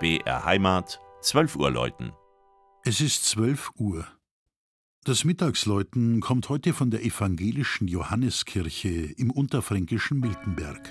BR Heimat, 12 Uhr läuten. Es ist 12 Uhr. Das Mittagsläuten kommt heute von der evangelischen Johanneskirche im unterfränkischen Miltenberg.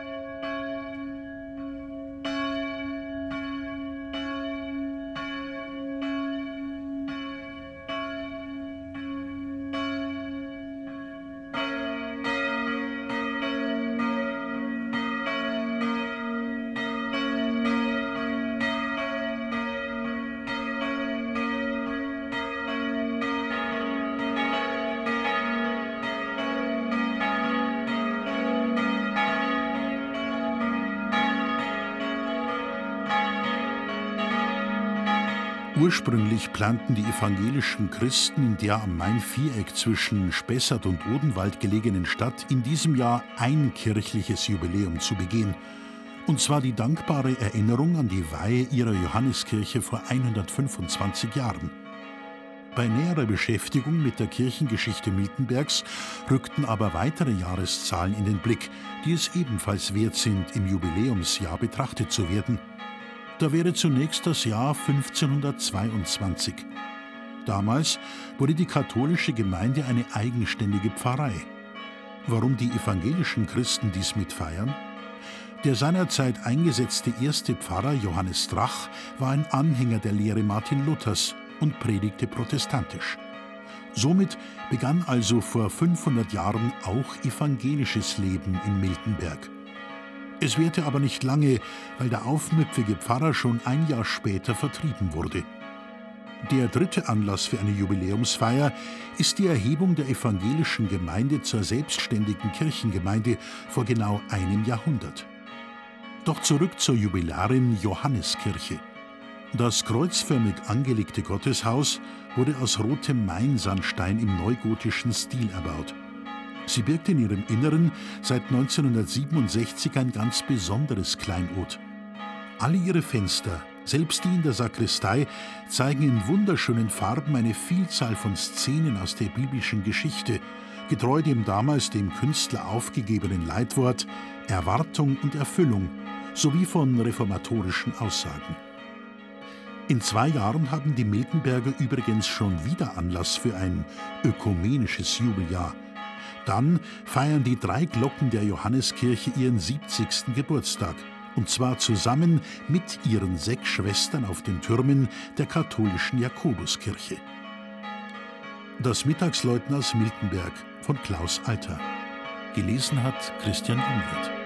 Ursprünglich planten die evangelischen Christen in der am Main-Viereck zwischen Spessart und Odenwald gelegenen Stadt in diesem Jahr ein kirchliches Jubiläum zu begehen. Und zwar die dankbare Erinnerung an die Weihe ihrer Johanneskirche vor 125 Jahren. Bei näherer Beschäftigung mit der Kirchengeschichte Miltenbergs rückten aber weitere Jahreszahlen in den Blick, die es ebenfalls wert sind, im Jubiläumsjahr betrachtet zu werden. Da wäre zunächst das Jahr 1522. Damals wurde die katholische Gemeinde eine eigenständige Pfarrei. Warum die evangelischen Christen dies mitfeiern? Der seinerzeit eingesetzte erste Pfarrer Johannes Drach war ein Anhänger der Lehre Martin Luthers und predigte protestantisch. Somit begann also vor 500 Jahren auch evangelisches Leben in Miltenberg. Es währte aber nicht lange, weil der aufmüpfige Pfarrer schon ein Jahr später vertrieben wurde. Der dritte Anlass für eine Jubiläumsfeier ist die Erhebung der evangelischen Gemeinde zur selbstständigen Kirchengemeinde vor genau einem Jahrhundert. Doch zurück zur Jubilarin Johanneskirche. Das kreuzförmig angelegte Gotteshaus wurde aus rotem Mainsandstein im neugotischen Stil erbaut. Sie birgt in ihrem Inneren seit 1967 ein ganz besonderes Kleinod. Alle ihre Fenster, selbst die in der Sakristei, zeigen in wunderschönen Farben eine Vielzahl von Szenen aus der biblischen Geschichte, getreu dem damals dem Künstler aufgegebenen Leitwort Erwartung und Erfüllung, sowie von reformatorischen Aussagen. In 2 Jahren haben die Miltenberger übrigens schon wieder Anlass für ein ökumenisches Jubeljahr. Dann feiern die 3 Glocken der Johanneskirche ihren 70. Geburtstag, und zwar zusammen mit ihren 6 Schwestern auf den Türmen der katholischen Jakobuskirche. Das Mittagsläuten aus Miltenberg von Klaus Alter. Gelesen hat Christian Unwirth.